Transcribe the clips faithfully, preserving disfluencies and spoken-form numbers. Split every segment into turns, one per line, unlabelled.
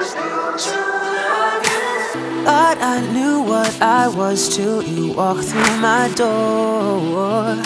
Thought I knew what I was till you walked through my door.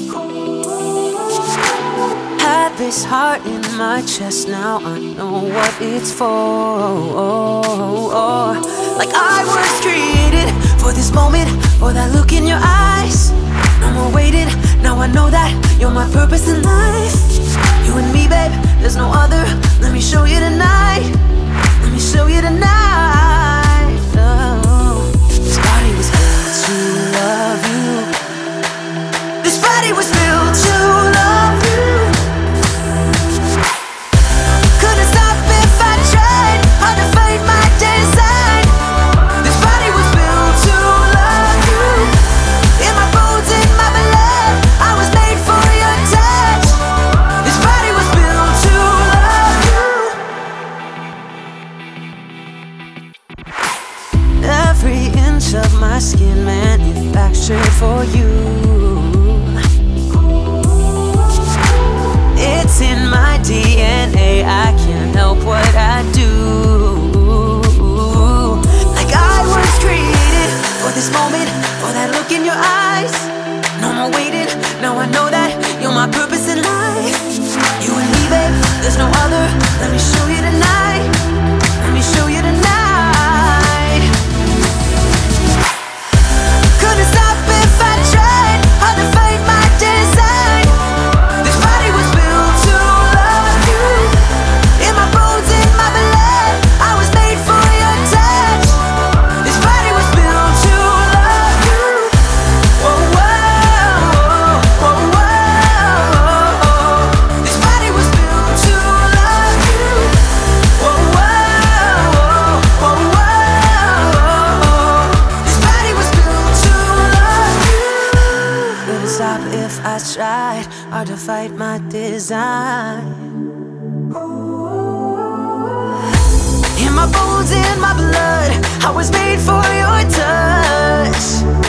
Had this heart in my chest, now I know what it's for. Like I was created for this moment, for that look in your eyes. No more waiting, now I know that you're my purpose in life. You and me, babe, there's no other. Let me show you tonight. Let me show you tonight. Oh, this body was built to love you. This body was built to love you. Couldn't stop if I tried. Hard to fight my design. This body was built to love you. In my bones, in my blood, I was made for your touch. This body was built to love you. Every inch of my skin manufactured for you. It's in my D N A, I can't help what I do. Like I was created for this moment, for that look in your eyes. No more waiting, now I know that you're my purpose in life. You and me, babe, there's no other. Let me show you tonight. Let me show you tonight. Couldn't stop if I tried. Hard to fight my design. This body was built to love you. In my bones, in my blood, I was made for your touch. This body was built to love you. Whoa, whoa, whoa, whoa. This body was built to love you. Whoa, whoa, whoa, whoa. This body was built to love you. Wouldn't stop if I tried. Hard to fight my design. In my bones, in my blood, I was made for your touch.